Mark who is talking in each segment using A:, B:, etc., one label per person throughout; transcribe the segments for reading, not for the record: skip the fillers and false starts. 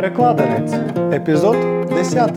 A: Перекладенець. Епізод 10.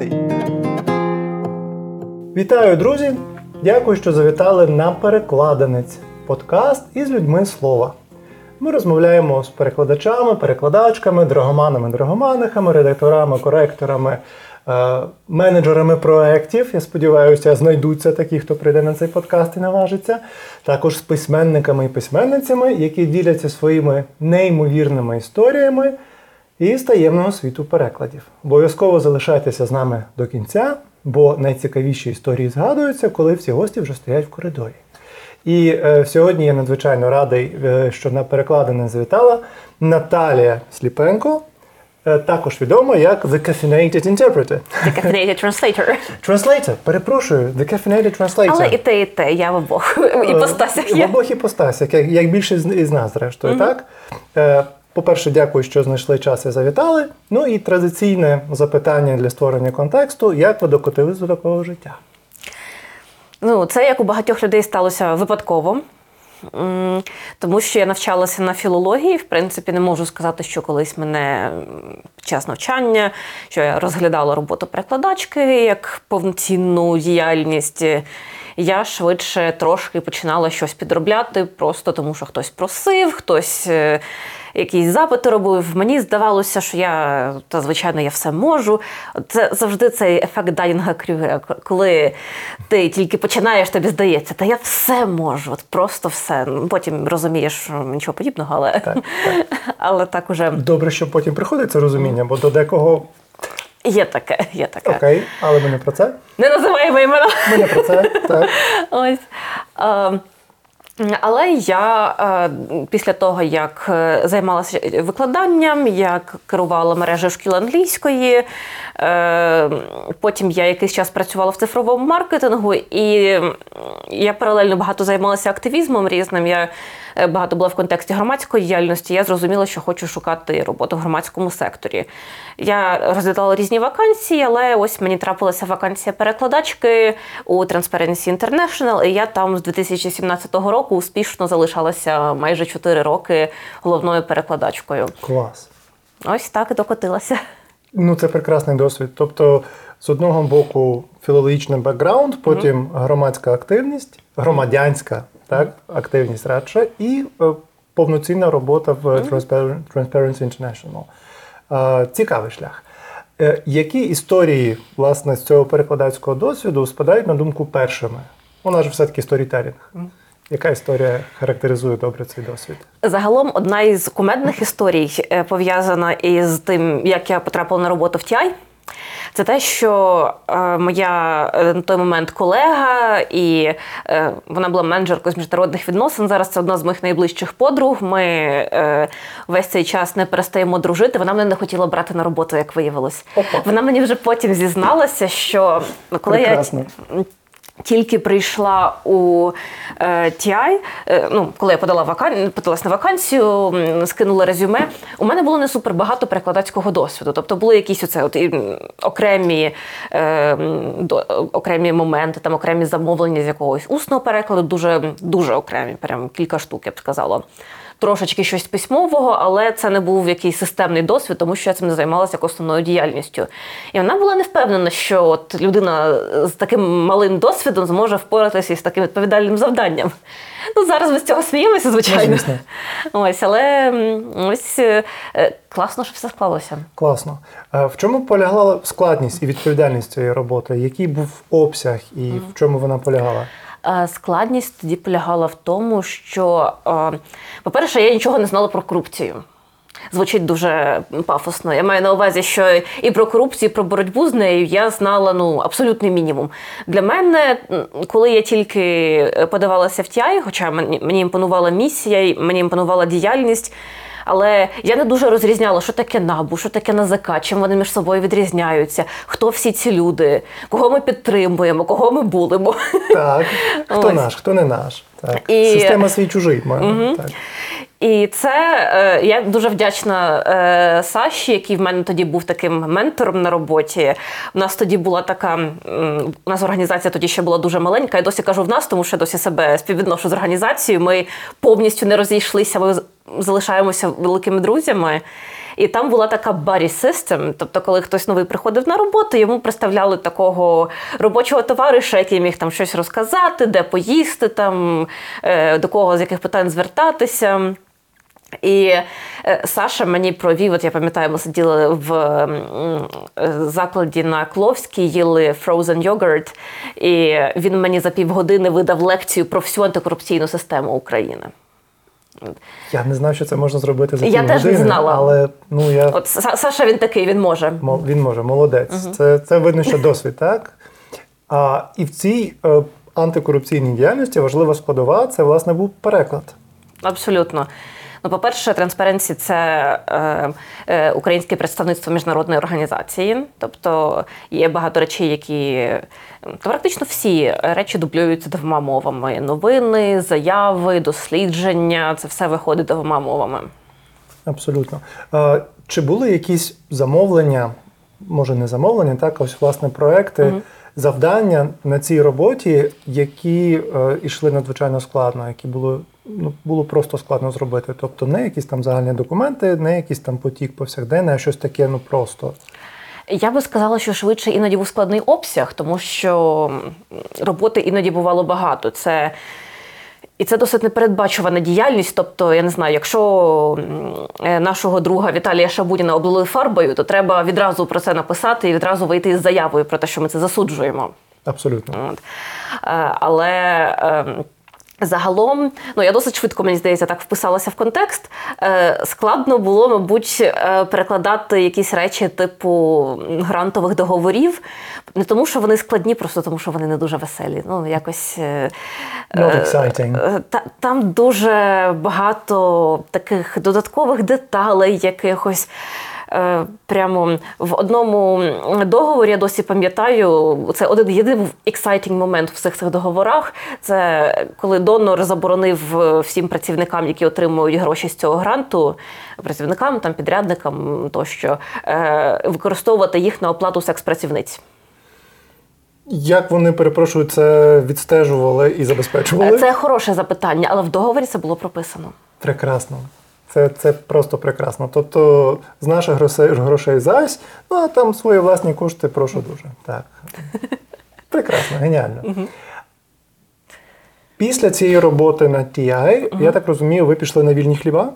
A: Вітаю, друзі! Дякую, що завітали на Перекладенець. Подкаст із людьми слова. Ми розмовляємо з перекладачами, перекладачками, драгоманами-драгоманихами, редакторами, коректорами, менеджерами проєктів. Я сподіваюся, знайдуться такі, хто прийде на цей подкаст і наважиться. Також з письменниками і письменницями, які діляться своїми неймовірними історіями із таємного світу перекладів. Обов'язково залишайтеся з нами до кінця, бо найцікавіші історії згадуються, коли всі гості вже стоять в коридорі. І сьогодні я надзвичайно радий, що на Перекладене завітала Наталія Сліпенко, також відома як The Caffeinated Interpreter.
B: The Caffeinated Translator.
A: Translator, перепрошую, The Caffeinated Translator.
B: Але і те, я в обох іпостасях є.
A: В обох іпостасях, як більшість із нас, зрештою, так? По-перше, дякую, що знайшли час і завітали. Ну і традиційне запитання для створення контексту. Як ви докотились до такого життя?
B: Ну, це, як у багатьох людей, сталося випадково. Тому що я навчалася на філології. В принципі, не можу сказати, що колись мене під час навчання, що я розглядала роботу перекладачки як повноцінну діяльність. Я швидше трошки починала щось підробляти, просто тому що хтось просив, хтось якісь запити робив. Мені здавалося, що звичайно, я все можу. Це завжди цей ефект Данінга-Крюгера, коли ти тільки починаєш, тобі здається, та я все можу, от просто все. Потім розумієш, що нічого подібного, але так. Але так уже...
A: Добре, що потім приходить це розуміння, бо до декого...
B: Є таке.
A: Окей, але ми не про це.
B: Не називаємо імена.
A: Ми не про це, так.
B: Ось. Але я після того, як займалася викладанням, як керувала мережею шкіл англійської, потім я якийсь час працювала в цифровому маркетингу, і я паралельно багато займалася активізмом різним. Я багато була в контексті громадської діяльності, я зрозуміла, що хочу шукати роботу в громадському секторі. Я розглядала різні вакансії, але ось мені трапилася вакансія перекладачки у Transparency International, і я там з 2017 року успішно залишалася майже 4 роки головною перекладачкою.
A: Клас.
B: Ось так і докотилася.
A: Ну, це прекрасний досвід. Тобто, з одного боку, філологічний бекграунд, потім громадська активність, громадянська активність радше, і повноцінна робота в Transparency International. Цікавий шлях. Які історії, власне, з цього перекладацького досвіду спадають на думку першими? Вона ж все-таки сторітелінг. Яка історія характеризує добре цей досвід?
B: Загалом, одна із кумедних історій, пов'язана із тим, як я потрапила на роботу в TI, це те, що моя на той момент колега, і вона була менеджеркою з міжнародних відносин, зараз це одна з моїх найближчих подруг, ми весь цей час не перестаємо дружити, вона мене не хотіла брати на роботу, як виявилось.
A: Опа.
B: Вона мені вже потім зізналася, що коли
A: Прекрасно.
B: я тільки прийшла у TI, коли я подалась на вакансію, скинула резюме, у мене було не супер багато перекладацького досвіду. Тобто були якісь окремі моменти, там окремі замовлення з якогось усного перекладу, дуже окремі, прям кілька штук, я б сказала. Трошечки щось письмового, але це не був якийсь системний досвід, тому що я цим не займалася як основною діяльністю. І вона була не впевнена, що от людина з таким малим досвідом зможе впоратися із таким відповідальним завданням. Ну, зараз ми з цього сміємося, звичайно. Ось, але ось класно, що все склалося.
A: Класно. В чому полягала складність і відповідальність цієї роботи? Який був обсяг і в чому вона полягала?
B: Складність тоді полягала в тому, що, по-перше, я нічого не знала про корупцію. Звучить дуже пафосно. Я маю на увазі, що і про корупцію, і про боротьбу з нею я знала абсолютний мінімум. Для мене, коли я тільки подавалася в TI, хоча мені імпонувала місія, мені імпонувала діяльність, але я не дуже розрізняла, що таке НАБУ, що таке НАЗК, чим вони між собою відрізняються, хто всі ці люди, кого ми підтримуємо, кого ми булимо.
A: Так, хто наш, хто не наш. Так. Система свій-чужий. Так.
B: І це я дуже вдячна Саші, який в мене тоді був таким ментором на роботі. У нас тоді була така, у нас організація тоді ще була дуже маленька. Я досі кажу в нас, тому що я досі себе співвідношу з організацією. Ми повністю не розійшлися, ми залишаємося великими друзями. І там була така buddy system, тобто коли хтось новий приходив на роботу, йому представляли такого робочого товариша, який міг там щось розказати, де поїсти, там, до кого, з яких питань звертатися. І Саша мені провів, от я пам'ятаю, ми сиділи в закладі на Кловській, їли frozen yogurt, і він мені за півгодини видав лекцію про всю антикорупційну систему України.
A: Я не знав, що це можна зробити за
B: Я
A: півгодини,
B: теж не знала.
A: але
B: От Саша він такий, він може.
A: Він може, молодець. Це видно, що досвід, так? І в цій антикорупційній діяльності важлива складова – це, власне, був переклад.
B: Абсолютно. Ну, по-перше, Transparency – це українське представництво міжнародної організації. Тобто є багато речей, які… Практично всі речі дублюються двома мовами. Новини, заяви, дослідження – це все виходить двома мовами.
A: Абсолютно. Чи були якісь замовлення, може не замовлення, так, ось, власне, проекти, завдання на цій роботі, які йшли надзвичайно складно, які було просто складно зробити? Тобто не якісь там загальні документи, не якийсь там потік повсякденний, а щось таке, просто.
B: Я би сказала, що швидше іноді був складний обсяг, тому що роботи іноді бувало багато. І це досить непередбачувана діяльність. Тобто, я не знаю, якщо нашого друга Віталія Шабуніна облили фарбою, то треба відразу про це написати і відразу вийти із заявою про те, що ми це засуджуємо.
A: Абсолютно.
B: Але загалом, я досить швидко, мені здається, так вписалася в контекст. Складно було, мабуть, перекладати якісь речі типу грантових договорів. Не тому, що вони складні, просто тому, що вони не дуже веселі. Якось…
A: Not exciting.
B: Там дуже багато таких додаткових деталей якихось. Прямо в одному договорі, я досі пам'ятаю, це один єдиний exciting момент в всіх цих договорах. Це коли донор заборонив всім працівникам, які отримують гроші з цього гранту, працівникам, підрядникам тощо, використовувати їх на оплату секс-працівниць.
A: Як вони, перепрошую, це відстежували і забезпечували?
B: Це хороше запитання, але в договорі це було прописано.
A: Прекрасно. Це просто прекрасно. Тобто з наших грошей зась, а там свої власні кошти, прошу дуже. Так. Прекрасно, геніально. Після цієї роботи на TI, я так розумію, ви пішли на вільні хліба?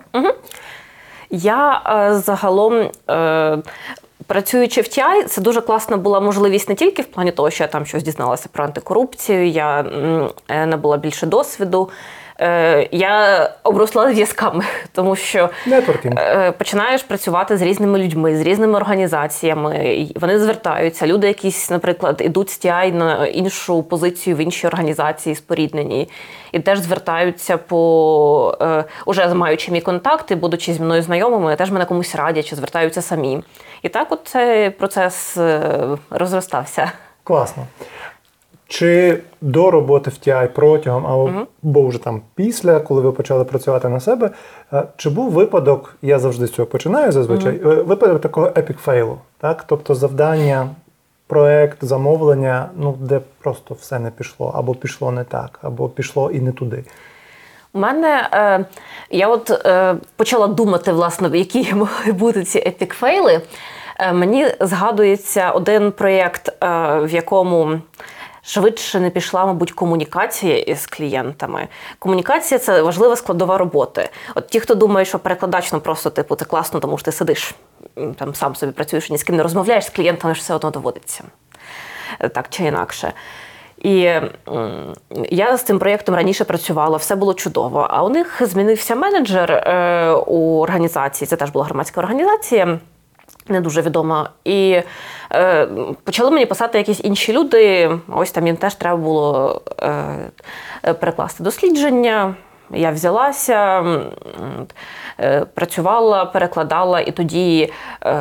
B: Я загалом, працюючи в TI, це дуже класна була можливість не тільки в плані того, що я там щось дізналася про антикорупцію, я набула більше досвіду. Я обросла зв'язками, тому що починаєш працювати з різними людьми, з різними організаціями. Вони звертаються. Люди якісь, наприклад, ідуть з TI на іншу позицію в іншій організації споріднені. І теж звертаються уже маючи мій контакт і будучи зі мною знайомими, теж мене комусь радять, чи звертаються самі. І так от цей процес розростався.
A: Класно. Чи до роботи в TI протягом, або вже там після, коли ви почали працювати на себе, чи був випадок, я завжди з цього починаю зазвичай, випадок такого epic fail, так? Тобто завдання, проект, замовлення, де просто все не пішло, або пішло не так, або пішло і не туди?
B: У мене, я почала думати, власне, які могли бути ці епік-фейли. Мені згадується один проєкт, в якому швидше не пішла, мабуть, комунікація із клієнтами. Комунікація – це важлива складова роботи. От ті, хто думає, що перекладач, просто, це класно, тому що ти сидиш, там сам собі працюєш, ні з ким не розмовляєш, з клієнтами ж все одно доводиться. Так чи інакше. І я з цим проєктом раніше працювала, все було чудово. А у них змінився менеджер у організації, це теж була громадська організація, не дуже відома. І почали мені писати якісь інші люди, ось там їм теж треба було перекласти дослідження. Я взялася, працювала, перекладала, і тоді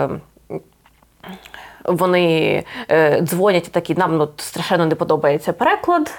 B: вони дзвонять і такі, нам страшенно не подобається переклад.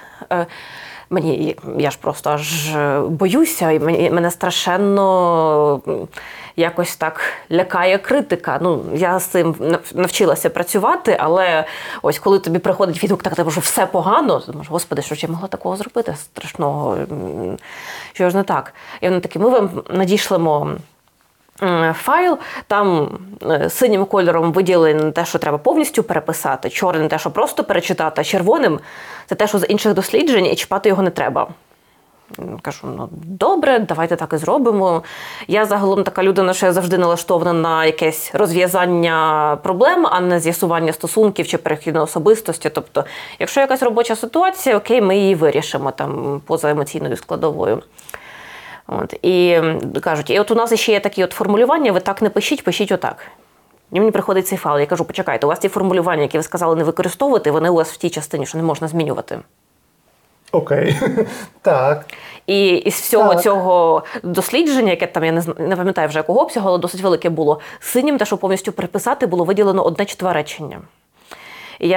B: Я ж просто аж боюся, і мене страшенно якось так лякає критика. Я з цим навчилася працювати, але ось коли тобі приходить відгук, так що все погано, ти думаєш, господи, що ж я могла такого зробити страшного, що ж не так. І вони такі, ми вам надішлемо файл, там синім кольором виділено те, що треба повністю переписати, чорним те, що просто перечитати, а червоним це те, що з інших досліджень, і чіпати його не треба. Кажу, ну добре, давайте так і зробимо. Я загалом така людина, що я завжди налаштована на якесь розв'язання проблем, а не з'ясування стосунків чи перехід на особистості. Тобто, якщо якась робоча ситуація, окей, ми її вирішимо там поза емоційною складовою. От, і кажуть, і от у нас ще є такі от формулювання, ви так не пишіть, пишіть отак. І мені приходить цей файл, я кажу, почекайте, у вас ті формулювання, які ви сказали не використовувати, вони у вас в тій частині, що не можна змінювати.
A: Окей, так.
B: І із всього цього дослідження, яке там, я не пам'ятаю вже якого обсягу, але досить велике було, синім, те, що повністю переписати, було виділено 1 чи 2 речення. І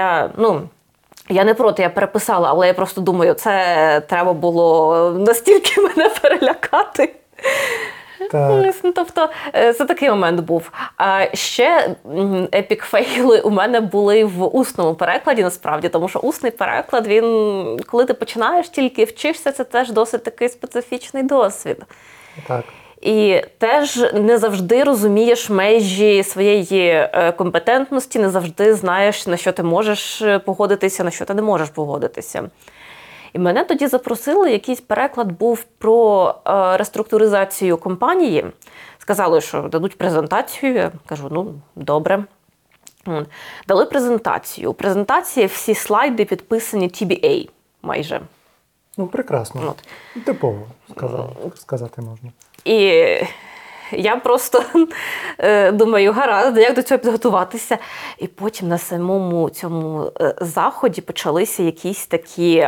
B: я не проти, я переписала, але я просто думаю, це треба було настільки мене перелякати.
A: Так.
B: Тобто, це такий момент був. А ще епік-фейли у мене були в усному перекладі, насправді, тому що усний переклад, він, коли ти починаєш тільки вчишся, це теж досить такий специфічний досвід.
A: Так.
B: І теж не завжди розумієш межі своєї компетентності, не завжди знаєш, на що ти можеш погодитися, на що ти не можеш погодитися. І мене тоді запросили, якийсь переклад був про реструктуризацію компанії. Сказали, що дадуть презентацію. Я кажу, ну, добре. Дали презентацію. У презентації всі слайди підписані TBA майже.
A: Ну, прекрасно.
B: От.
A: Типово, сказати можна.
B: І я просто думаю, гаразд, як до цього підготуватися. І потім на самому цьому заході почалися якісь такі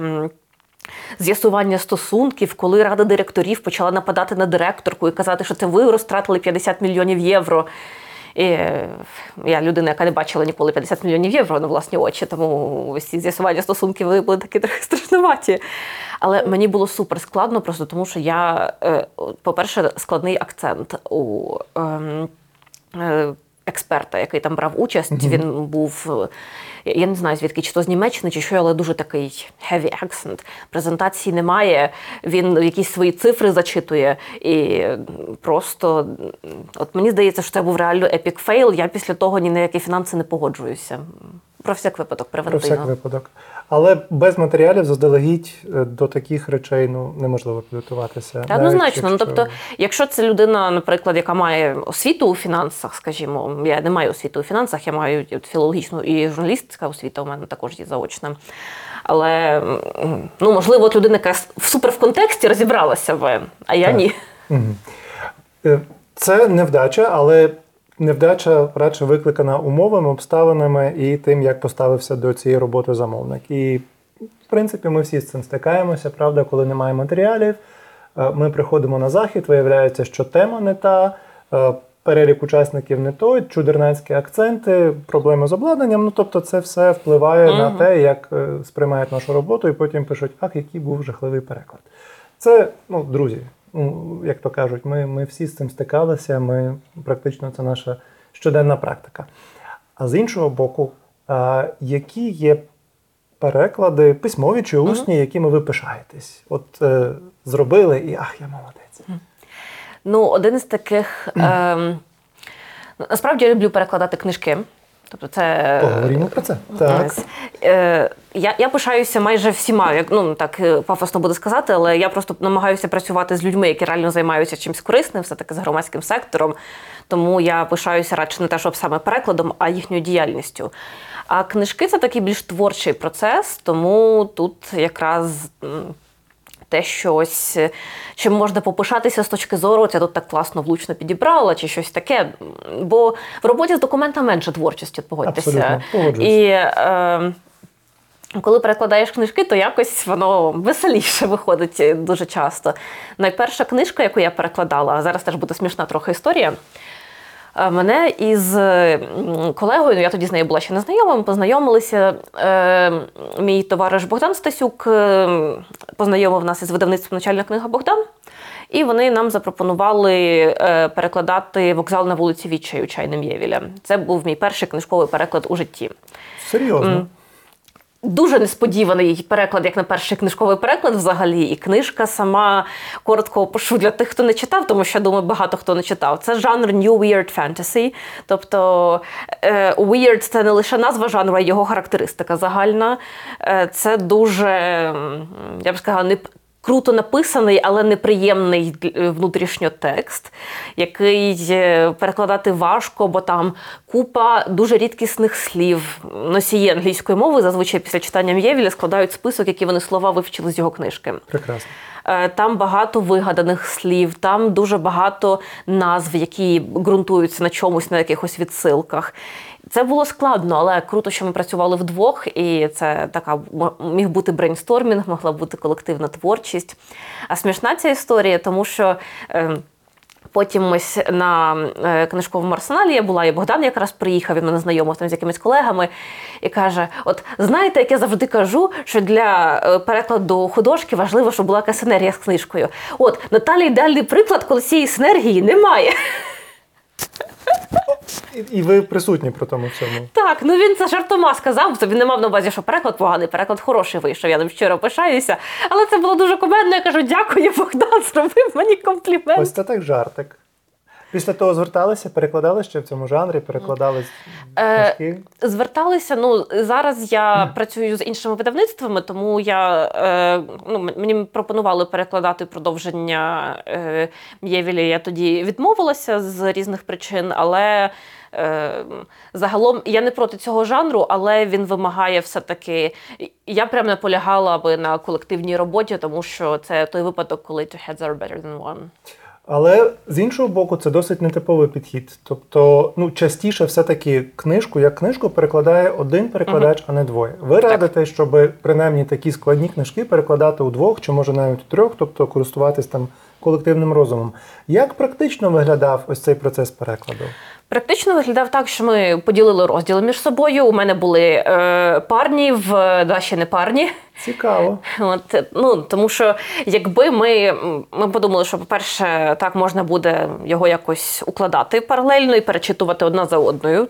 B: з'ясування стосунків, коли рада директорів почала нападати на директорку і казати, що це ви розтратили 50 мільйонів євро. І я людина, яка не бачила ніколи 50 мільйонів євро на власні очі, тому ці з'ясування стосунків були такі трохи страшнуваті. Але мені було супер складно, просто тому що я, по-перше, складний акцент у експерта, який там брав участь. Він був, я не знаю звідки, чи то з Німеччини, чи що, але дуже такий heavy accent. Презентації немає, він якісь свої цифри зачитує. І просто, от мені здається, що це був реально epic fail. Я після того ні на які фінанси не погоджуюся. Про всяк випадок, превентивно.
A: Про всяк випадок. Але без матеріалів заздалегідь до таких речей неможливо підготуватися.
B: Однозначно. Якщо... Тобто, якщо це людина, наприклад, яка має освіту у фінансах, скажімо, я не маю освіту у фінансах, я маю філологічну і журналістська освіта, у мене також є заочна. Але, можливо, от людина, яка супер в контексті розібралася в, а я ні.
A: Це невдача, але невдача радше викликана умовами, обставинами і тим, як поставився до цієї роботи замовник. І, в принципі, ми всі з цим стикаємося, правда, коли немає матеріалів. Ми приходимо на захід, виявляється, що тема не та, перелік учасників не той, чудернацькі акценти, проблеми з обладнанням. Тобто це все впливає на те, як сприймають нашу роботу, і потім пишуть, який був жахливий переклад. Це, друзі, як то кажуть, ми всі з цим стикалися, практично це наша щоденна практика. А з іншого боку, які є переклади, письмові чи усні, якими ви пишаєтесь? От зробили і я молодець.
B: Один із таких... насправді я люблю перекладати книжки. Тобто це...
A: Поговоримо про це. Так.
B: Я пишаюся майже всіма, так пафосно буде сказати, але я просто намагаюся працювати з людьми, які реально займаються чимось корисним, все-таки з громадським сектором. Тому я пишаюся радше не те, щоб саме перекладом, а їхньою діяльністю. А книжки – це такий більш творчий процес, тому тут якраз... те щось, чим можна попишатися з точки зору, я тут так класно, влучно підібрала, чи щось таке. Бо в роботі з документом менше творчості, погодьтеся.
A: Абсолютно, погоджуюсь.
B: І коли перекладаєш книжки, то якось воно веселіше виходить дуже часто. Найперша книжка, яку я перекладала, а зараз теж буде смішна трохи історія, мене із колегою, я тоді з нею була ще не знайома, ми познайомилися. Мій товариш Богдан Стасюк познайомив нас із видавництвом «Начальна книга Богдан». І вони нам запропонували перекладати «Вокзал на вулиці Відчаю» Чайним Євіля. Це був мій перший книжковий переклад у житті.
A: Серйозно?
B: дуже несподіваний переклад, як на перший книжковий переклад взагалі. І книжка сама, коротко опишу для тих, хто не читав, тому що, думаю, багато хто не читав. Це жанр New Weird Fantasy. Тобто weird – це не лише назва жанру, а й його характеристика загальна. Це дуже, я б сказала, круто написаний, але неприємний внутрішньо текст, який перекладати важко, бо там купа дуже рідкісних слів. Носії англійської мови зазвичай після читання М'євіля складають список, які вони слова вивчили з його книжки.
A: Прекрасно.
B: Там багато вигаданих слів, там дуже багато назв, які ґрунтуються на чомусь, на якихось відсилках. Це було складно, але круто, що ми працювали вдвох, і це така міг бути брейнстормінг, могла бути колективна творчість. А смішна ця історія, тому що потім ось на книжковому арсеналі я була, і Богдан якраз приїхав, він мене знайомив там з якимись колегами, і каже, от знаєте, як я завжди кажу, що для перекладу художки важливо, щоб була якась синергія з книжкою. От, Наталя ідеальний приклад, коли цієї синергії немає.
A: І ви присутні при тому всьому.
B: Так, ну він це жартома сказав, він не мав на увазі, що переклад поганий, переклад хороший вийшов, я ним щиро пишаюся. Але це було дуже кумедно, я кажу, дякую, Богдан, зробив мені комплімент.
A: Ось це так жартик. Після того зверталися, перекладали ще в цьому жанрі, перекладали книжки?
B: Зверталися, ну, зараз я працюю з іншими видавництвами, тому мені пропонували перекладати продовження М'євіля, я тоді відмовилася з різних причин, але загалом я не проти цього жанру, але він вимагає все-таки, я прям наполягала би на колективній роботі, тому що це той випадок, коли two heads are better than one.
A: Але, з іншого боку, це досить нетиповий підхід. Тобто, частіше все-таки книжку, як книжку, перекладає один перекладач, а не двоє. Ви радите, щоб принаймні такі складні книжки перекладати у двох, чи може навіть у трьох, тобто користуватись там колективним розумом. Як практично виглядав ось цей процес перекладу?
B: Практично виглядав так, що ми поділили розділи між собою. У мене були парні, в Даші не парні.
A: Цікаво.
B: Тому що якби ми подумали, що, по-перше, так можна буде його якось укладати паралельно і перечитувати одна за одною.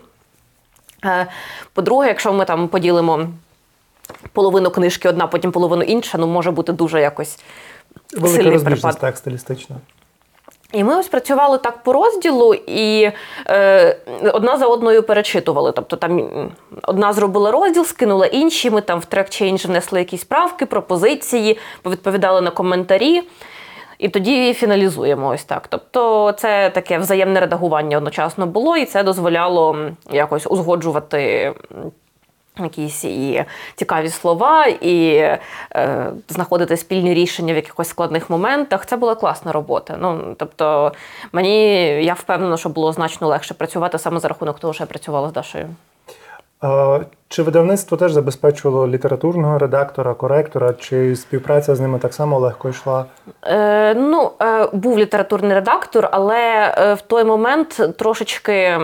B: По-друге, якщо ми там поділимо половину книжки одна, потім половину інша, може бути дуже якось
A: велика розбіжність, так, стилістично.
B: І ми ось працювали так по розділу і одна за одною перечитували. Тобто там одна зробила розділ, скинула інші, ми там в трек-чейндж внесли якісь правки, пропозиції, повідповідали на коментарі. І тоді фіналізуємо ось так. Тобто це таке взаємне редагування одночасно було, і це дозволяло якось узгоджувати якісь і цікаві слова, і знаходити спільні рішення в якихось складних моментах. Це була класна робота. Тобто я впевнена, що було значно легше працювати саме за рахунок того, що я працювала з Дашею.
A: Чи видавництво теж забезпечувало літературного редактора, коректора, чи співпраця з ними так само легко йшла?
B: Був літературний редактор, але в той момент трошечки,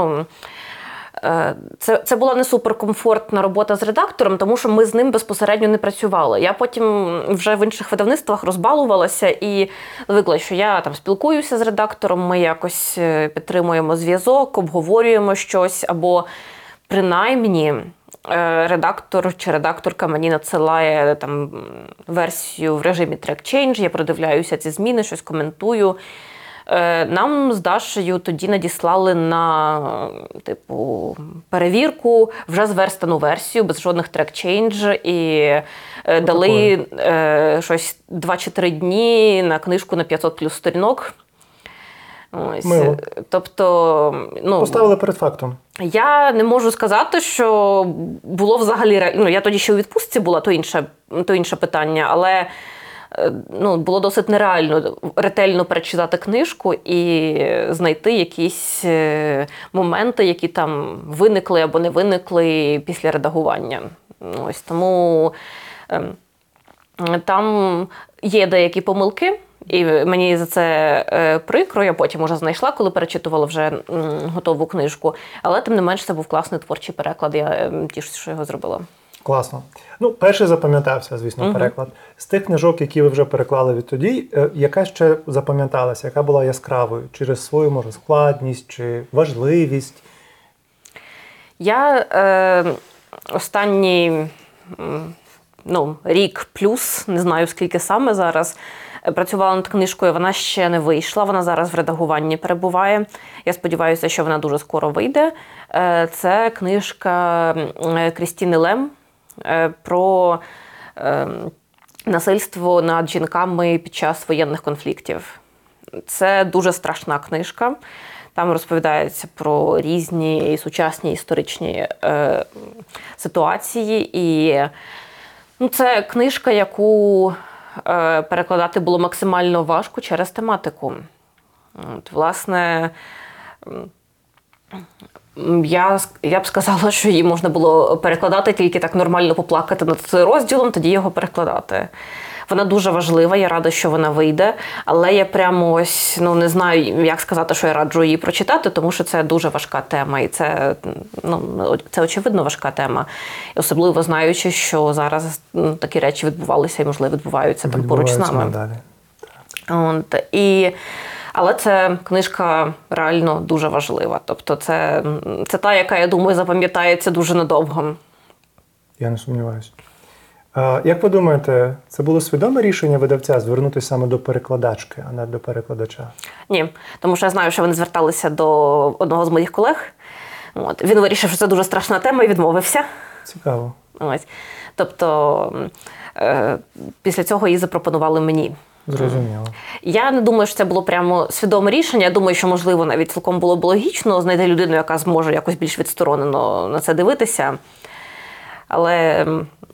B: це була не суперкомфортна робота з редактором, тому що ми з ним безпосередньо не працювали. Я потім вже в інших видавництвах розбалувалася і звикла, що я там спілкуюся з редактором, ми якось підтримуємо зв'язок, обговорюємо щось, або принаймні редактор чи редакторка мені надсилає там версію в режимі трек-чейндж, я продивляюся ці зміни, щось коментую. Нам з Дашею тоді надіслали на перевірку вже зверстану версію, без жодних трек-чейндж, і дали щось 2 чи 3 дні на книжку на 500 плюс сторінок. Ось.
A: Мило.
B: Тобто,
A: поставили перед фактом.
B: Я не можу сказати, що було взагалі... я тоді ще у відпустці була, то інше питання, але було досить нереально ретельно перечитати книжку і знайти якісь моменти, які там виникли або не виникли після редагування. Ось, тому там є деякі помилки, і мені за це прикро, я потім уже знайшла, коли перечитувала вже готову книжку. Але, тим не менш, це був класний творчий переклад, я тішуся, що його зробила.
A: Класно. Перший запам'ятався, звісно, переклад. З тих книжок, які ви вже переклали відтоді, яка ще запам'яталася, яка була яскравою? Через свою, може, складність чи важливість?
B: Я останні рік плюс, не знаю скільки саме зараз. Працювала над книжкою, вона ще не вийшла, вона зараз в редагуванні перебуває. Я сподіваюся, що вона дуже скоро вийде. Це книжка Крістіни Лем про насильство над жінками під час воєнних конфліктів. Це дуже страшна книжка. Там розповідається про різні сучасні історичні ситуації. І це книжка, яку перекладати було максимально важко через тематику. Власне, я б сказала, що її можна було перекладати, тільки так нормально поплакати над розділом, тоді його перекладати. Вона дуже важлива, я рада, що вона вийде, але я прямо не знаю, як сказати, що я раджу її прочитати, тому що це дуже важка тема, і це очевидно важка тема. І особливо знаючи, що зараз такі речі відбувалися і, можливо, відбуваються там поруч з нами. Але це книжка реально дуже важлива. Тобто це та, яка, я думаю, запам'ятається дуже надовго.
A: Я не сумніваюся. Як ви думаєте, це було свідоме рішення видавця звернутися саме до перекладачки, а не до перекладача?
B: Ні, тому що я знаю, що вони зверталися до одного з моїх колег. Він вирішив, що це дуже страшна тема і відмовився.
A: Цікаво.
B: Тобто після цього її запропонували мені.
A: Зрозуміло.
B: Я не думаю, що це було прямо свідоме рішення. Я думаю, що, можливо, навіть цілком було б логічно знайти людину, яка зможе якось більш відсторонено на це дивитися. Але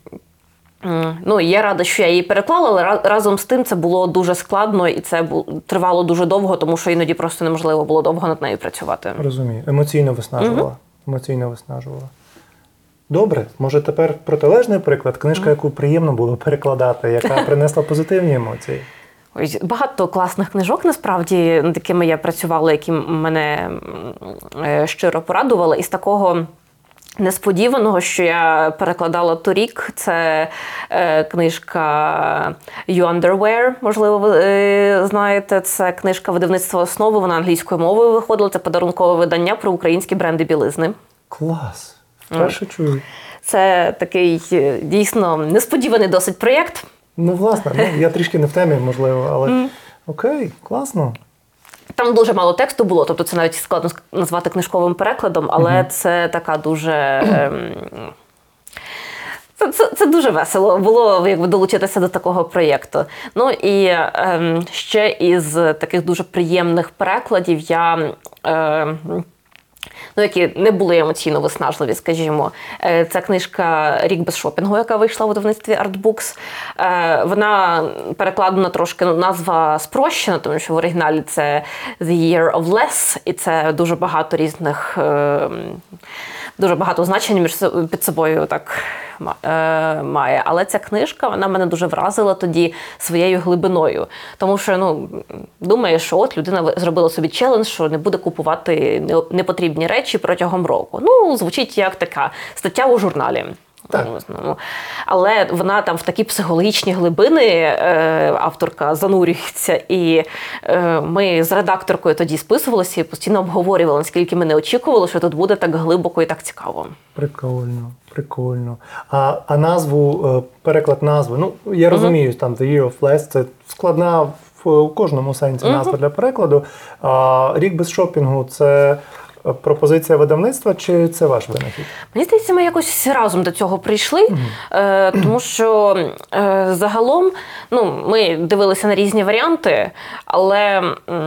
B: я рада, що я її переклала, але разом з тим це було дуже складно і це тривало дуже довго, тому що іноді просто неможливо було довго над нею працювати.
A: Розумію. Емоційно виснажувала. Емоційно виснажувала. Добре. Може тепер протилежний приклад? Книжка, яку приємно було перекладати, яка принесла позитивні емоції?
B: Багато класних книжок, насправді, над якими я працювала, які мене щиро порадували. Із такого несподіваного, що я перекладала торік, це книжка You Underwear, можливо, ви знаєте. Це книжка видавництва «Основи», вона англійською мовою виходила. Це подарункове видання про українські бренди білизни.
A: Клас! Вперше чую.
B: Це такий дійсно несподіваний досить проєкт.
A: Власне, я трішки не в темі, можливо, але окей, класно.
B: Там дуже мало тексту було, тобто це навіть складно назвати книжковим перекладом, але це така дуже... Це дуже весело було долучитися до такого проєкту. І ще із таких дуже приємних перекладів я... які не були емоційно виснажливі, скажімо. Це книжка «Рік без шопінгу», яка вийшла у видавництві Artbooks. Вона перекладена трошки, назва спрощена, тому що в оригіналі це «The Year of Less», і це дуже багато різних, дуже багато значень під собою так має. Але ця книжка, вона мене дуже вразила тоді своєю глибиною. Тому що, думаєш, що от людина зробила собі челендж, що не буде купувати непотрібні речі протягом року. Звучить як така стаття у журналі.
A: Так.
B: Але вона там в такі психологічні глибини авторка занурюється. І ми з редакторкою тоді списувалися і постійно обговорювали, наскільки ми не очікували, що тут буде так глибоко і так цікаво.
A: Прикольно, прикольно. А назву, переклад назви, я розумію, там The Year of Less, це складна в кожному сенсі назва для перекладу. Рік без шопінгу – це пропозиція видавництва, чи це ваш винахід?
B: Мені здається, ми якось разом до цього прийшли, тому що загалом ми дивилися на різні варіанти, але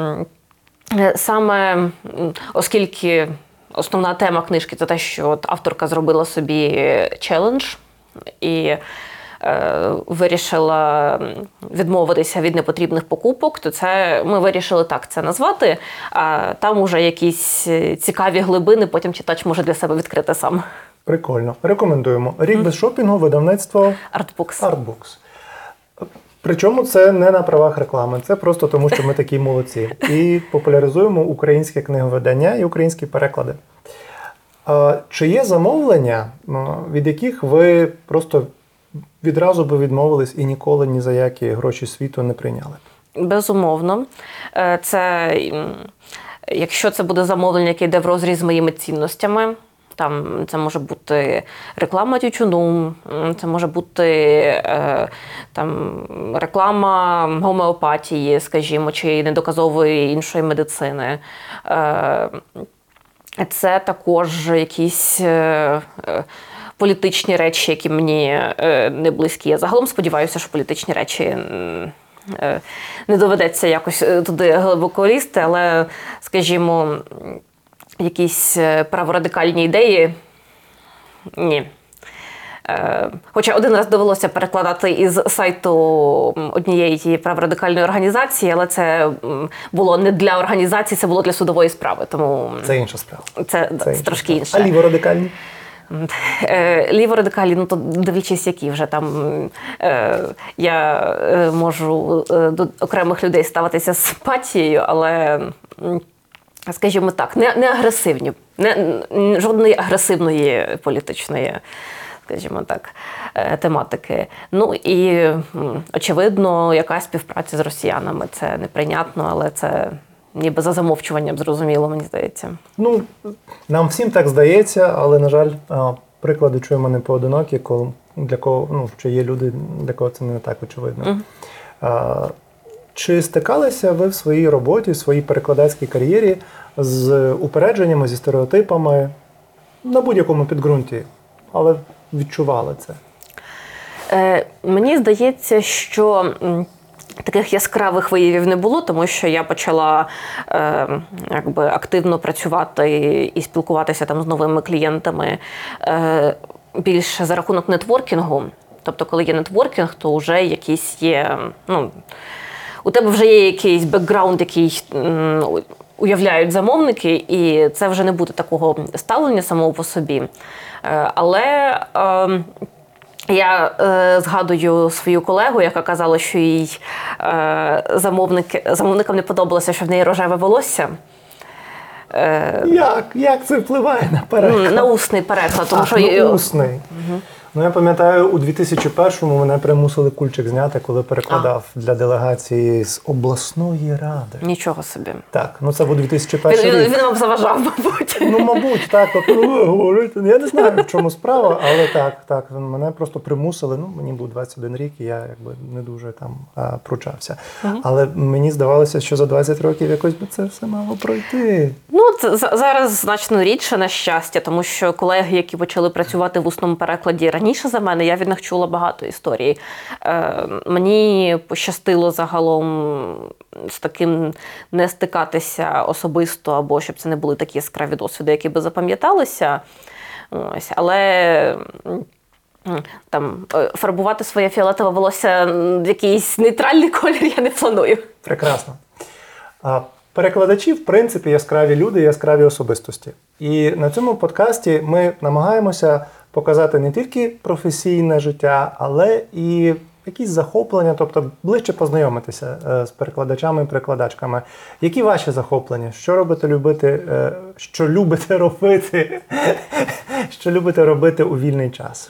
B: саме оскільки основна тема книжки – це те, що авторка зробила собі челендж і вирішила відмовитися від непотрібних покупок, то це ми вирішили так це назвати, а там уже якісь цікаві глибини потім читач може для себе відкрити сам.
A: Прикольно. Рекомендуємо. «Рік без шопінгу», видавництво Artbooks. Причому це не на правах реклами, це просто тому, що ми такі молодці. І популяризуємо українське книговидання і українські переклади. Чи є замовлення, від яких ви просто відразу би відмовились і ніколи ні за які гроші світу не прийняли?
B: Безумовно. Якщо це буде замовлення, яке йде в розріз з моїми цінностями, Там це може бути реклама тютюну, це може бути там, реклама гомеопатії, скажімо, чи недоказової іншої медицини. Це також якісь політичні речі, які мені не близькі. Я загалом сподіваюся, що політичні речі не доведеться якось туди глибоко лізти, але, скажімо, якісь праворадикальні ідеї ні. Хоча один раз довелося перекладати із сайту однієї праворадикальної організації, але це було не для організації, це було для судової справи. Тому
A: це інша справа.
B: Це трошки інше.
A: А ліворадикальні?
B: Ліворадикалі, ну то дивлячись, які вже там я можу до окремих людей ставитися з симпатією, але, скажімо так, не агресивні, жодної агресивної політичної, скажімо так, тематики. Ну і, очевидно, якась співпраця з росіянами. Це неприйнятно, але це ніби за замовчуванням зрозуміло, мені здається.
A: Ну, нам всім так здається, але, на жаль, приклади чуємо не поодинокі, для кого, ну, що є люди, для кого це не так очевидно. Чи стикалися ви в своїй роботі, в своїй перекладацькій кар'єрі з упередженнями, зі стереотипами на будь-якому підґрунті, але відчували це?
B: Мені здається, що таких яскравих виявів не було, тому що я почала якби активно працювати і спілкуватися там з новими клієнтами більше за рахунок нетворкінгу. Тобто, коли є нетворкінг, то вже якісь є, ну, у тебе вже є якийсь бекграунд, який уявляють замовники, і це вже не буде такого ставлення самого по собі. Але я згадую свою колегу, яка казала, що їй замовникам не подобалося, що в неї рожеве волосся.
A: Як це впливає на переклад?
B: На усний переклад. Тому що
A: усний. Угу. Ну, я пам'ятаю, у 2001-му мене примусили кульчик зняти, коли перекладав для делегації з обласної ради.
B: Нічого собі.
A: Так, ну це був 2001 рік.
B: Він вам заважав, мабуть.
A: Ну, мабуть, так. Ви говорите. Я не знаю, в чому справа, але так. Мене просто примусили. Ну, мені був 21 рік, і я якби не дуже там пручався. Але мені здавалося, що за 20 років якось би це все мало пройти.
B: Ну, це зараз значно рідше, на щастя, тому що колеги, які почали працювати в усному перекладі раніше за мене, я від них чула багато історій. Мені пощастило загалом з таким не стикатися особисто, або щоб це не були такі яскраві досвіди, які би запам'яталися. Ось, але там фарбувати своє фіолетове волосся в якийсь нейтральний колір я не планую.
A: Прекрасно. Перекладачі, в принципі, яскраві люди, яскраві особистості. І на цьому подкасті ми намагаємося показати не тільки професійне життя, але і якісь захоплення, тобто ближче познайомитися з перекладачами і перекладачками. Які ваші захоплення? Що любите робити у вільний час?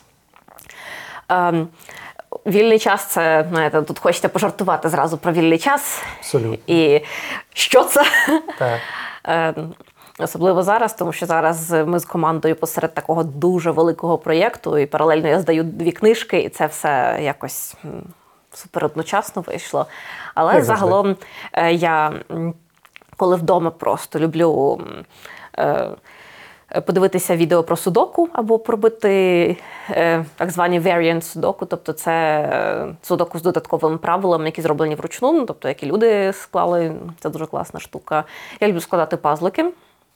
B: Вільний час – це, знаєте, тут хочете пожартувати зразу про вільний час.
A: Абсолютно.
B: І що це?
A: Так.
B: Особливо зараз, тому що зараз ми з командою посеред такого дуже великого проєкту, і паралельно я здаю 2 книжки, і це все якось супер одночасно вийшло. Але
A: як
B: загалом я, коли вдома, просто люблю подивитися відео про судоку або пробити так звані variant судоку, тобто це судоку з додатковими правилами, які зроблені вручну, тобто які люди склали, це дуже класна штука. Я люблю складати пазлики.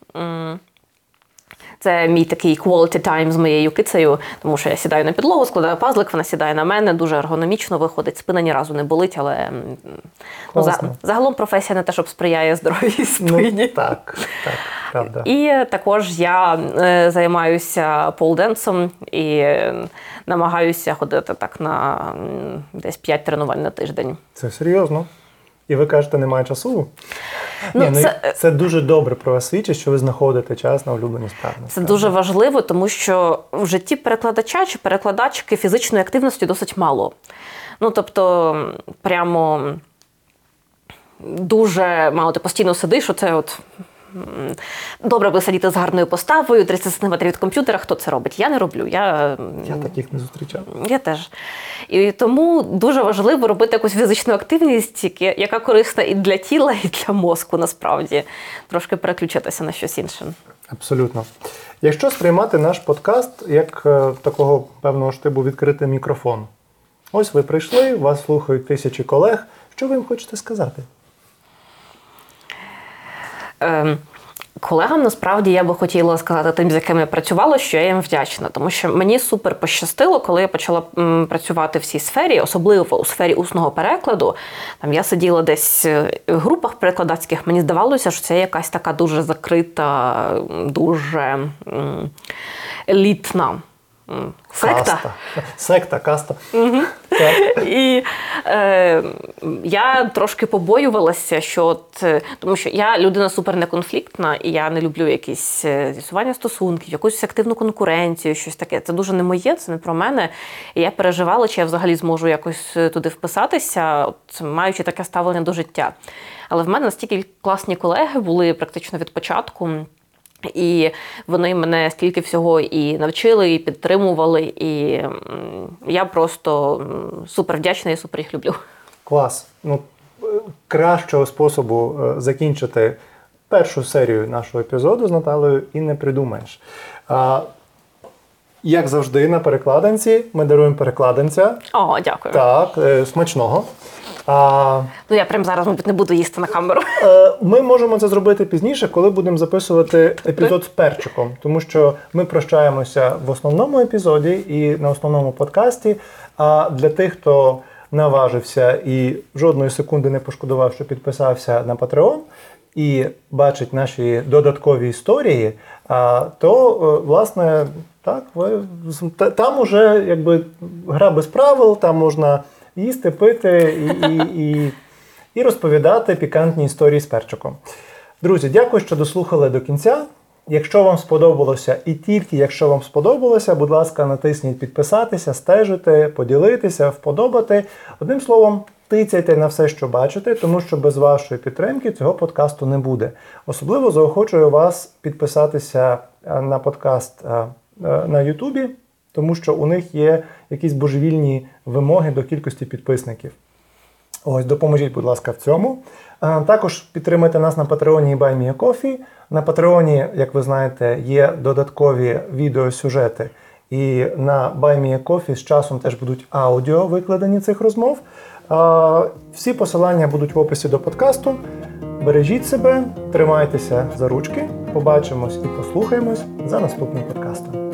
B: Це мій такий quality time з моєю кицею, тому що я сідаю на підлогу, складаю пазлик, вона сідає на мене, дуже ергономічно виходить, спина ні разу не болить, але загалом професія не те, щоб сприяє здоровій спині.
A: Ну, так, правда.
B: І також я займаюся полденсом і намагаюся ходити так на десь 5 тренувань на тиждень.
A: Це серйозно? І ви кажете, немає часу?
B: Це
A: дуже добре про вас свідчить, що ви знаходите час на улюблені справи.
B: Це дуже важливо, тому що в житті перекладача чи перекладачки фізичної активності досить мало. Ну, тобто, прямо дуже мало ти постійно сидиш, оце от Добре би сидіти з гарною поставою, 30 см від комп'ютера. Хто це робить? Я не роблю.
A: Я таких не зустрічав.
B: Я теж. І тому дуже важливо робити якусь фізичну активність, яка корисна і для тіла, і для мозку, насправді. Трошки переключитися на щось інше.
A: Абсолютно. Якщо сприймати наш подкаст як такого певного штибу відкритий мікрофон. Ось ви прийшли, вас слухають тисячі колег. Що ви їм хочете сказати?
B: Колегам, насправді, я би хотіла сказати тим, з якими я працювала, що я їм вдячна. Тому що мені супер пощастило, коли я почала працювати в цій сфері, особливо у сфері усного перекладу. Там я сиділа десь в групах перекладацьких, мені здавалося, що це якась така дуже закрита, дуже елітна секта.
A: Секта, каста.
B: Угу. І я трошки побоювалася, що тому що я людина супер неконфліктна, і я не люблю якісь з'ясування стосунків, якусь активну конкуренцію, щось таке. Це дуже не моє, це не про мене. І я переживала, чи я взагалі зможу якось туди вписатися, маючи таке ставлення до життя. Але в мене настільки класні колеги були практично від початку. І вони мене стільки всього і навчили, і підтримували, і я просто супер вдячна і супер їх люблю.
A: Клас. Кращого способу закінчити першу серію нашого епізоду з Наталею і не придумаєш. Як завжди, на перекладинці ми даруємо перекладинця.
B: О, дякую.
A: Так, смачного.
B: Я прямо зараз, мабуть, не буду їсти на камеру.
A: Ми можемо це зробити пізніше, коли будемо записувати епізод з перчиком. Тому що ми прощаємося в основному епізоді і на основному подкасті. А для тих, хто наважився і жодної секунди не пошкодував, що підписався на Patreon і бачить наші додаткові історії, то, власне, так, там уже якби гра без правил, там можна їсти, пити і розповідати пікантні історії з перчиком. Друзі, дякую, що дослухали до кінця. Якщо вам сподобалося і тільки якщо вам сподобалося, будь ласка, натисніть підписатися, стежити, поділитися, вподобати. Одним словом, тицяйте на все, що бачите, тому що без вашої підтримки цього подкасту не буде. Особливо заохочую вас підписатися на подкаст на Ютубі, тому що у них є якісь божевільні вимоги до кількості підписників. Ось, допоможіть, будь ласка, в цьому. Також підтримайте нас на Патреоні і BuyMeACoffee. На Патреоні, як ви знаєте, є додаткові відеосюжети. І на BuyMeACoffee з часом теж будуть аудіо викладені цих розмов. Всі посилання будуть в описі до подкасту. Бережіть себе, тримайтеся за ручки. Побачимось і послухаємось за наступним подкастом.